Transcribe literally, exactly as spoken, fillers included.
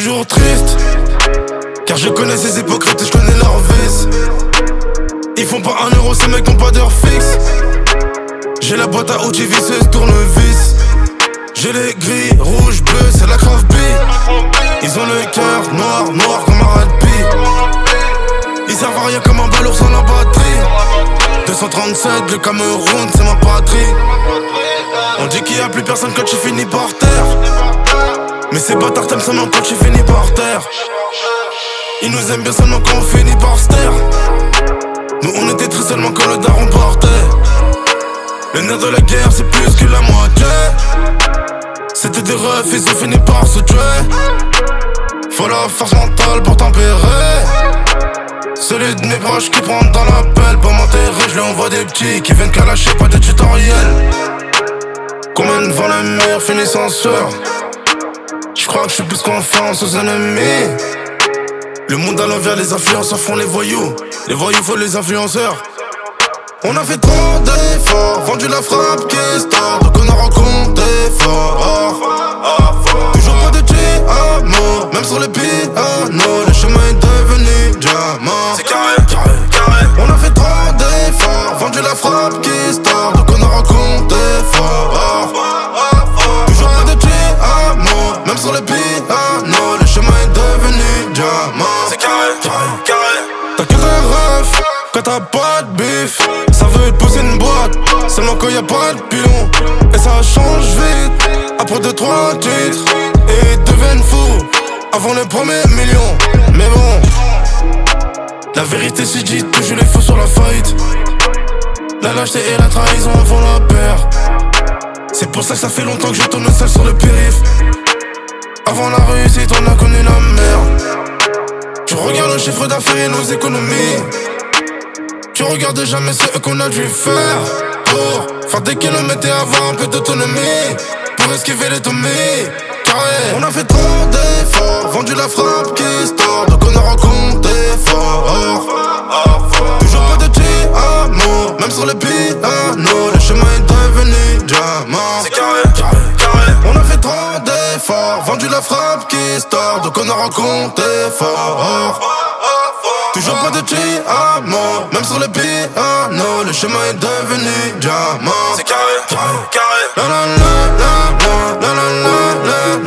toujours triste, car je connais ces hypocrites et je connais leurs vices. Ils font pas un euro, ces mecs n'ont pas d'heure fixe. J'ai la boîte à outils visseuse, tournevis. J'ai les gris, rouge, bleu, c'est la craft beat. Ils ont le cœur noir, noir comme un rugby. Ils servent à rien comme un balourd sans la batterie. Deux cent trente-sept, le Cameroun, c'est ma patrie. On dit qu'il y a plus personne quand tu finis par terre. Mais ces bâtards t'aiment seulement quand tu finis par terre. Ils nous aiment bien seulement quand on finit par se taire. Nous on était tristes seulement quand le daron partait. Le nerf de la guerre c'est plus que la moitié. C'était des refs, ils ont fini par se tuer. Faut la force mentale pour tempérer. Celui de mes proches qui prend dans la pelle pour m'enterrer. Je lui envoie des petits qui viennent calacher, pas de tutoriel. Combien de fois le mur finit sans sueur. Je crois que je fais plus confiance aux ennemis. Le monde à l'envers, les influenceurs font les voyous. Les voyous font les influenceurs. On a fait trop d'efforts, vendu la frappe qui est star. Donc on a rencontré fort. Toujours pas de amour, même sur les pianos. Le chemin est devenu diamant. C'est carré, carré, carré. On a fait trop d'efforts, vendu la frappe qui est star. Donc on a rencontré fort. Toujours pas de amour, même sur les pianos. Le chemin est devenu diamant. C'est carré, carré, carré. T'as que des refs quand t'as pas de bif. Ça veut te poser une boîte, seulement quand y'a pas de pilon. Et ça change vite, après deux trois titres. Et ils deviennent fous, avant les premiers millions. Mais bon, la vérité c'est dit, toujours les faux sur la faillite. La lâcheté et la trahison font la paire. C'est pour ça que ça fait longtemps que je tourne seul sur le périph'. Avant la réussite on a connu la merde. Tu regardes le chiffre d'affaires et nos économies. Tu regardes jamais ce qu'on a dû faire pour faire des kilomètres et avoir un peu d'autonomie. Pour esquiver les tombées. Carré. On a fait trop d'efforts, vendu la frappe qui est star. Donc on a rencontré fort. Toujours pas de amour, même sur les pianos. Le chemin est devenu diamant. C'est carré, carré, carré. On a fait trop d'efforts, vendu la frappe qui est star. Donc on a rencontré fort. Toujours pas de amour, même sur les pianos. Le chemin est devenu diamant. C'est carré, carré, carré. La la la la la la la la la.